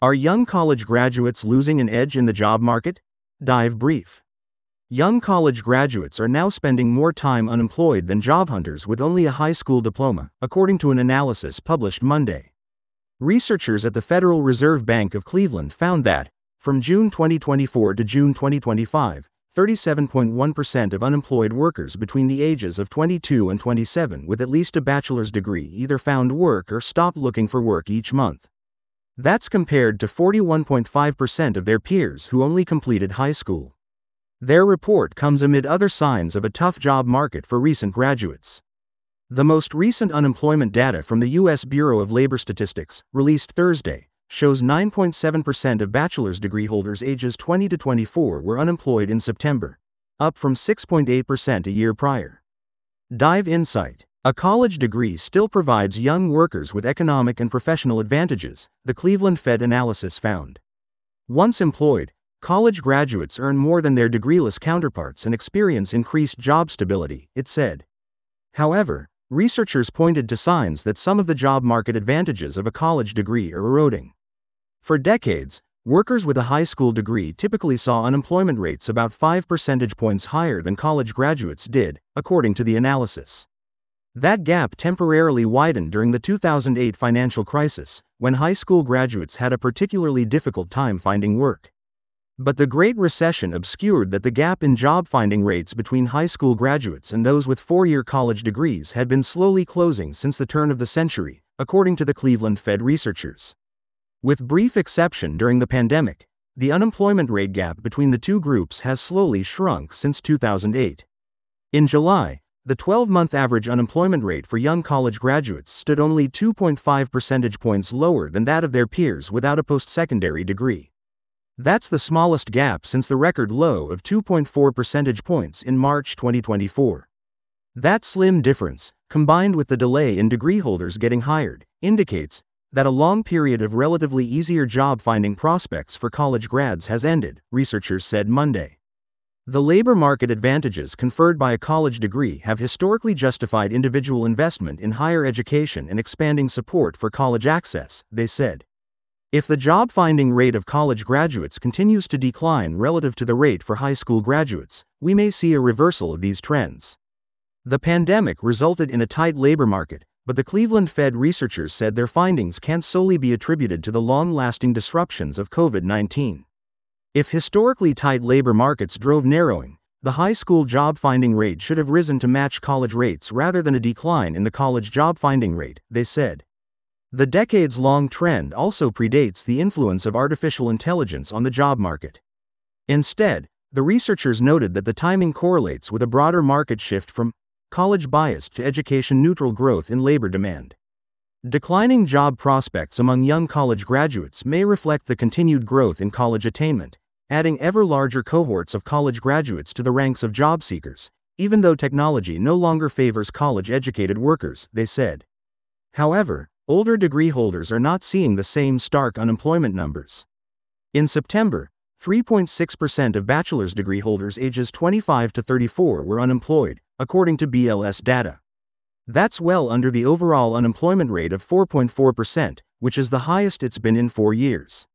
Are young college graduates losing an edge in the job market? Dive brief. Young college graduates are now spending more time unemployed than job hunters with only a high school diploma, according to an analysis published Monday. Researchers at the Federal Reserve Bank of Cleveland found that, from June 2024 to June 2025, 37.1% of unemployed workers between the ages of 22 and 27 with at least a bachelor's degree either found work or stopped looking for work each month. That's compared to 41.5% of their peers who only completed high school. Their report comes amid other signs of a tough job market for recent graduates. The most recent unemployment data from the U.S. Bureau of Labor Statistics, released Thursday, shows 9.7% of bachelor's degree holders ages 20 to 24 were unemployed in September, up from 6.8% a year prior. Dive Insight. A college degree still provides young workers with economic and professional advantages, the Cleveland Fed analysis found. Once employed, college graduates earn more than their degreeless counterparts and experience increased job stability, it said. However, researchers pointed to signs that some of the job market advantages of a college degree are eroding. For decades, workers with a high school degree typically saw unemployment rates about 5 percentage points higher than college graduates did, according to the analysis. That gap temporarily widened during the 2008 financial crisis, when high school graduates had a particularly difficult time finding work. But the Great Recession obscured that the gap in job-finding rates between high school graduates and those with four-year college degrees had been slowly closing since the turn of the century, according to the Cleveland Fed researchers. With brief exception during the pandemic, the unemployment rate gap between the two groups has slowly shrunk since 2008. In July, the 12-month average unemployment rate for young college graduates stood only 2.5 percentage points lower than that of their peers without a post-secondary degree. That's the smallest gap since the record low of 2.4 percentage points in March 2024. That slim difference, combined with the delay in degree holders getting hired, indicates that a long period of relatively easier job-finding prospects for college grads has ended, researchers said Monday. The labor market advantages conferred by a college degree have historically justified individual investment in higher education and expanding support for college access, they said. If the job-finding rate of college graduates continues to decline relative to the rate for high school graduates, we may see a reversal of these trends. The pandemic resulted in a tight labor market, but the Cleveland Fed researchers said their findings can't solely be attributed to the long-lasting disruptions of COVID-19. If historically tight labor markets drove narrowing, the high school job-finding rate should have risen to match college rates rather than a decline in the college job-finding rate, they said. The decades-long trend also predates the influence of artificial intelligence on the job market. Instead, the researchers noted that the timing correlates with a broader market shift from college bias to education-neutral growth in labor demand. Declining job prospects among young college graduates may reflect the continued growth in college attainment, adding ever larger cohorts of college graduates to the ranks of job seekers, even though technology no longer favors college-educated workers, they said. However, older degree holders are not seeing the same stark unemployment numbers. In September, 3.6% of bachelor's degree holders ages 25 to 34 were unemployed, according to BLS data. That's well under the overall unemployment rate of 4.4%, which is the highest it's been in 4 years.